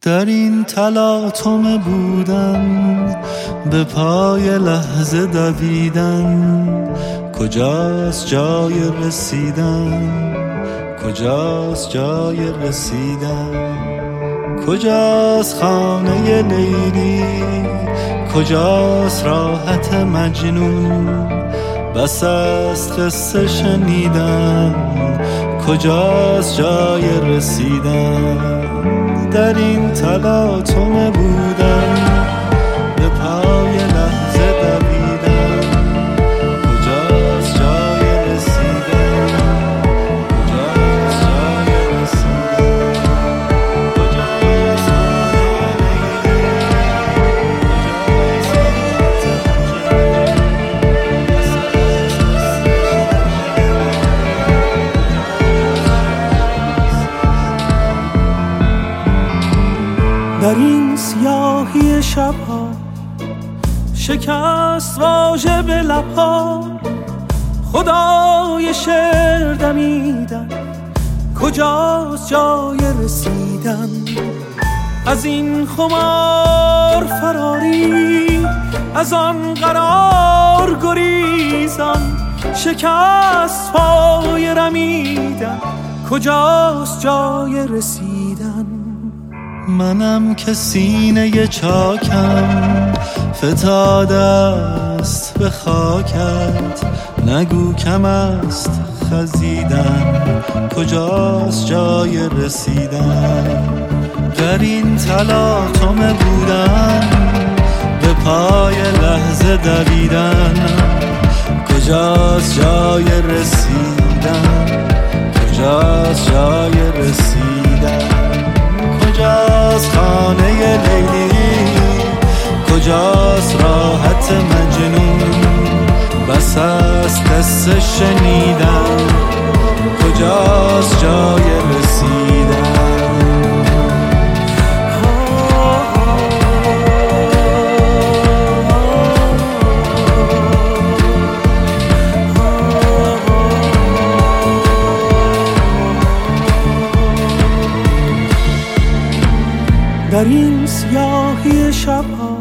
در این تلاطم بودن، به پای لحظه دویدن، کجاست جای رسیدن؟ کجاست جای رسیدن؟ کجاست خانه لیلی؟ کجاست راحت مجنون؟ بس است قصه شنیدن، کجاست جای رسیدن؟ در این تلاطم بودن، به پای لحظه دویدن، کجاست جای رسیدن؟ کجاست جای رسیدن؟ کجاست در این سیاهی شبها شکست واژه به لبها، خدای شعر دمیدن، کجاست جای رسیدن؟ از این خمار فراری، از آن قرار گریزان، شکست پای رمیدن، کجاست جای رسیدن؟ منم که سینه چاکم فتاده است به خاکت، نگو کم است خزیدن، کجاست جای رسیدن؟ در این تلاطم بودن، به پای لحظه دویدن، کجاست جای رسیدن؟ کجاست جای رسیدن؟ کجاست خانه لیلی؟ کجاست راحت مجنون؟ بس است قصه شنیدن، کجاست جای رسیدن؟ در این سیاهی شبها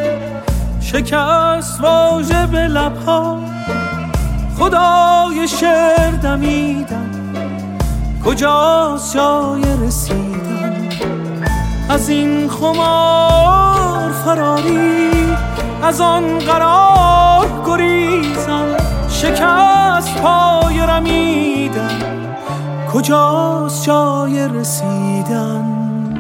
شکست واژه به لبها، خدای شعر دمیدن، کجاست جای رسیدن؟ از این خمار فراری، از آن قرار گریزان، شکست پای رمیدن، کجاست جای رسیدن؟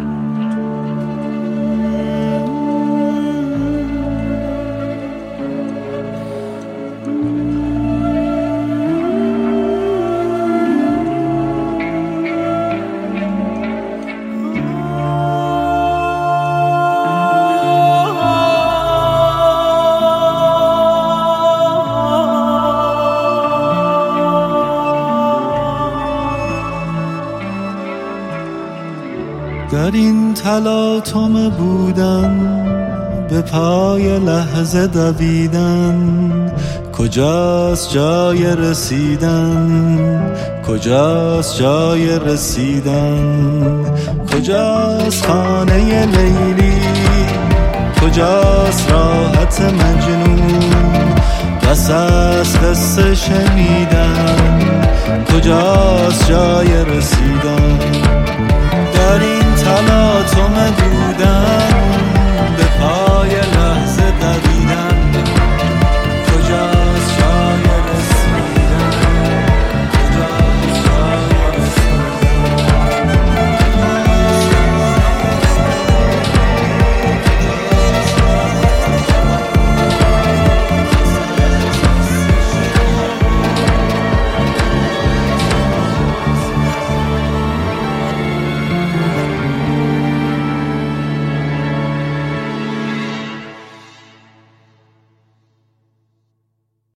در این تلاطم بودن، به پای لحظه دویدن، کجاست جای رسیدن؟ کجاست جای رسیدن؟ کجاست خانه لیلی؟ کجاست راحت مجنون؟ بس است قصه شنیدن، کجاست جای رسیدن؟ در این تلاطم